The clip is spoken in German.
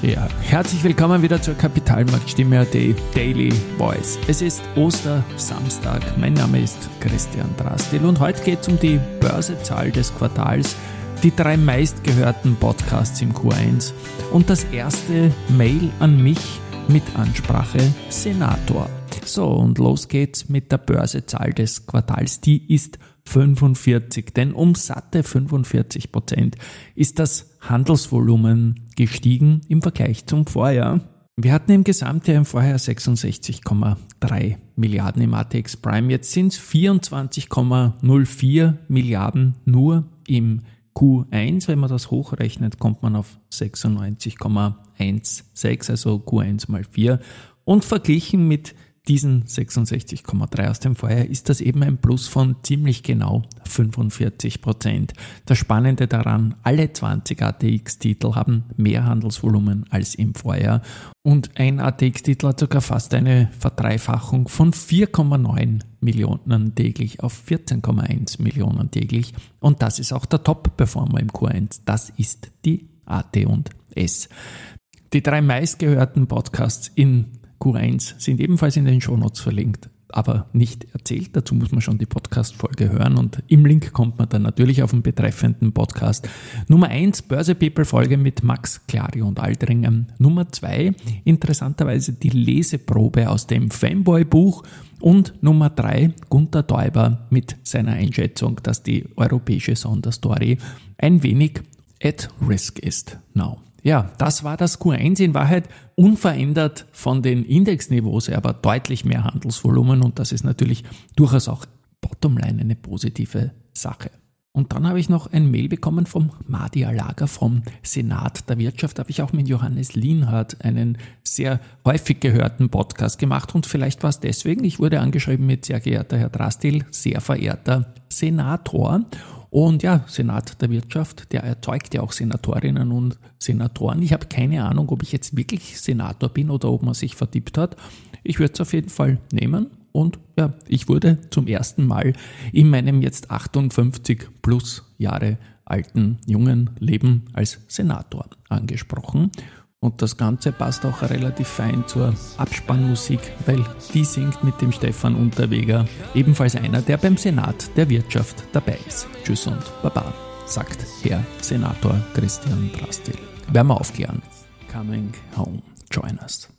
Ja, herzlich willkommen wieder zur Kapitalmarktstimme Daily Voice. Es ist Ostersamstag. Mein Name ist Christian Drastil und heute geht es um die Börsezahl des Quartals, die 3 meistgehörten Podcasts im Q1 und das erste Mail an mich mit Ansprache Senator. So, und los geht's mit der Börsezahl des Quartals. Die ist 45, denn um satte 45% ist das Handelsvolumen gestiegen im Vergleich zum Vorjahr. Wir hatten im Gesamtjahr im Vorjahr 66,3 Milliarden im ATX Prime. Jetzt sind es 24,04 Milliarden nur im Q1. Wenn man das hochrechnet, kommt man auf 96,16, also Q1 mal 4. Und verglichen mit diesen 66,3 aus dem Vorjahr ist das eben ein Plus von ziemlich genau 45%. Das Spannende daran, alle 20 ATX-Titel haben mehr Handelsvolumen als im Vorjahr und ein ATX-Titel hat sogar fast eine Verdreifachung von 4,9 Millionen täglich auf 14,1 Millionen täglich und das ist auch der Top-Performer im Q1. Das ist die AT&S. Die 3 meistgehörten Podcasts in Q1 sind ebenfalls in den Shownotes verlinkt, aber nicht erzählt. Dazu muss man schon die Podcast-Folge hören und im Link kommt man dann natürlich auf den betreffenden Podcast. Nummer 1, Börse People Folge mit Max Clario und Aldringen. Nummer 2, interessanterweise die Leseprobe aus dem Fanboy-Buch. Und Nummer 3, Gunter Teuber mit seiner Einschätzung, dass die europäische Sonderstory ein wenig at risk ist now. Ja, das war das Q1 in Wahrheit unverändert von den Indexniveaus, aber deutlich mehr Handelsvolumen und das ist natürlich durchaus auch bottomline eine positive Sache. Und dann habe ich noch ein Mail bekommen vom Madi Alaga vom Senat der Wirtschaft. Da habe ich auch mit Johannes Lienhardt einen sehr häufig gehörten Podcast gemacht und vielleicht war es deswegen, ich wurde angeschrieben mit sehr geehrter Herr Drastil, sehr verehrter Senator. Und ja, Senat der Wirtschaft, der erzeugt ja auch Senatorinnen und Senatoren. Ich habe keine Ahnung, ob ich jetzt wirklich Senator bin oder ob man sich vertippt hat. Ich würde es auf jeden Fall nehmen. Und ja, ich wurde zum ersten Mal in meinem jetzt 58 plus Jahre alten jungen Leben als Senator angesprochen. Und das Ganze passt auch relativ fein zur Abspannmusik, weil die singt mit dem Stefan Unterweger, ebenfalls einer, der beim Senat der Wirtschaft dabei ist. Tschüss und Baba, sagt Herr Senator Christian Drastil. Werden wir aufklären. Coming home, join us.